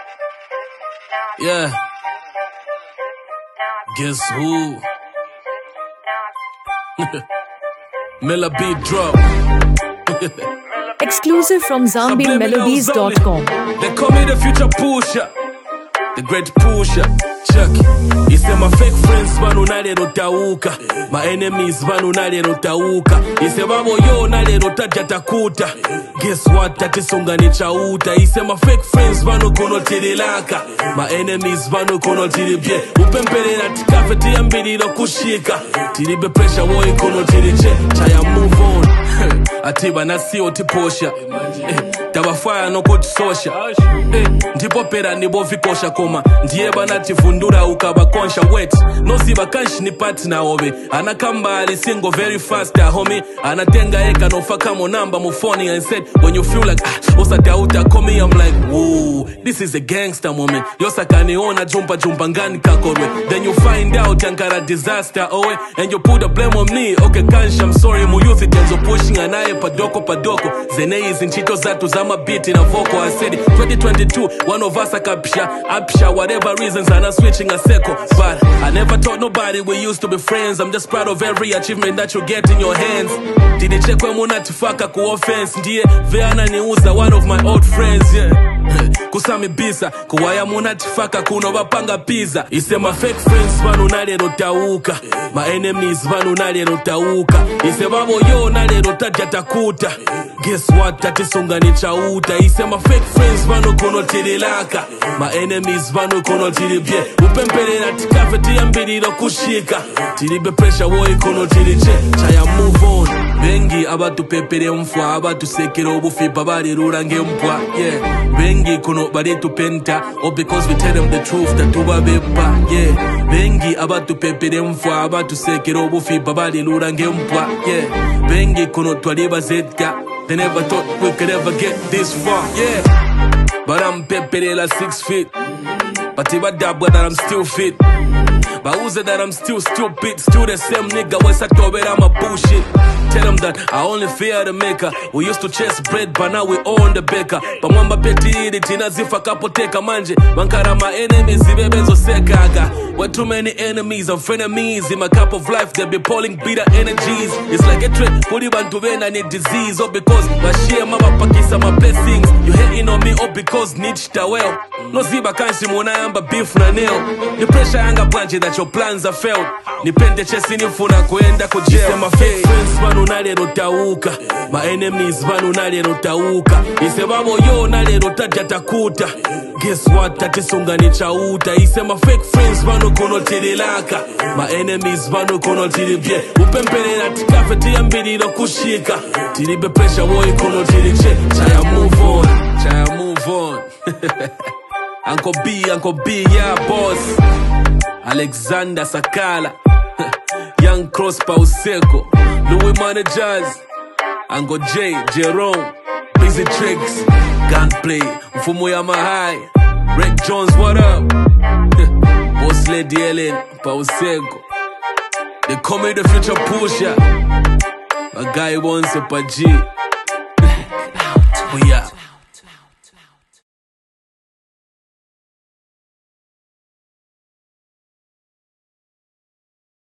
Yeah. Guess who? Miller beat drop. Exclusive from ZambianMelodies.com. They call me the future pusher, the great pusher. Chuck, he said my fake friends vanu nalero tauka, my enemies vanu nalero tauka. He said babo yo nalero takuta. Guess what? Tatisonga ni chauta. He said my fake friends vanu kono tirilaka, my enemies vanu kono tiribye. Upempelera tikafeti yambiri no kushika, tiribe pressure wo ikono tiriche. Chaya move on. Atiba nasi otiposha, tabafaya no kutusosha. Ndipo pera nibo vikosha koma, ndiye banatifundura ukabakonsha wet. No ziba kanshi ni partner obe, anakamba alisingo very fast homie. Anatenga eka no faka mo number mo phone and said when you feel like osatauta call me. I'm like whoa, this is a gangster moment. Yosakaniona jumpa ngani kakorwe. Then you find out yankara disaster owe, and you put the blame on me. Okay kanshi I'm sorry mu youth tenzo pushing anaye padoko zene izi nchito zatu zama beat na vocal. I said 2022 one of us apsha whatever reasons and I'm switching a circle. But I never told nobody we used to be friends. I'm just proud of every achievement that you get in your hands. Tidichekwe muna tifaka ku offense. Ndiye veana niuza one of my old friends, yeah. Kusami bisa kuwaya muna tifaka kuno bapanga pizza. Ise my fake friends vanu nalero tauka, my enemies vanu nalero tauka. Ise babo yo nalero takuta. Guess what? Tatisonga ni chauta. Ise my fake friends vanu kono tirilaka, my enemies vanu kono tiribye. Upempelera tikafeti yambiri no kushika, tiribe pressure wo ikono tiriche. Chaya move on. Bengi abatu pepere mfwa, abatu sekero obufipa bari rurange mpwa. Yeah. Bengi kono bari tupenta, or because we tell them the truth that tuba bepa. Yeah. Bengi abatu pepere mfwa, abatu sekero obufipa bari rurange mpwa. Yeah. Bengi kono twaliba zetka. They never thought we could ever get this far. Yeah. But I'm peperela 6 feet. But if I dabba that I'm still fit. But who's that I'm still stupid? Still the same nigga, what's I told I'm a bullshit. Tell them that I only fear the maker. We used to chase bread, but now we own the baker. But mwamba peti hidi tina zifa kapoteka manje. Mankara my enemies, zibebenzo sekaga. With too many enemies and frenemies in my cup of life, they be pulling bitter energies. It's like a trick, kuri bantu bena need disease. Or because bashia mama pakisa my blessings. You hating on me or because nichta well. No ziba kanshi muna yamba beef na nail. The pressure yanga planche that your plans are failed. Nipende chesi nifuna kuenda kujail. My fake friends vanu nalero tauka, my enemies vanu nalero tauka. Ise babo yo nalero takuta. Guess what? Tatisonga ni chauta. Ise my fake friends vanu kono tirilaka, my enemies vanu kono tiribye. Upempelera tikafeti yambiri no kushika, tiribe pressure wo ikono tiriche. Chaya move on, chaya move on. Uncle B, yeah boss. Alexander Sakala, Young Cross Pauseko, Louis Managers, Uncle J, Jerome, Busy Tricks, Gunplay, Mfumo ya Mahai, Rick Jones, what up? Boss Lady Ellen, Pauseko. They call me the future pusher. A guy wants a G. We are.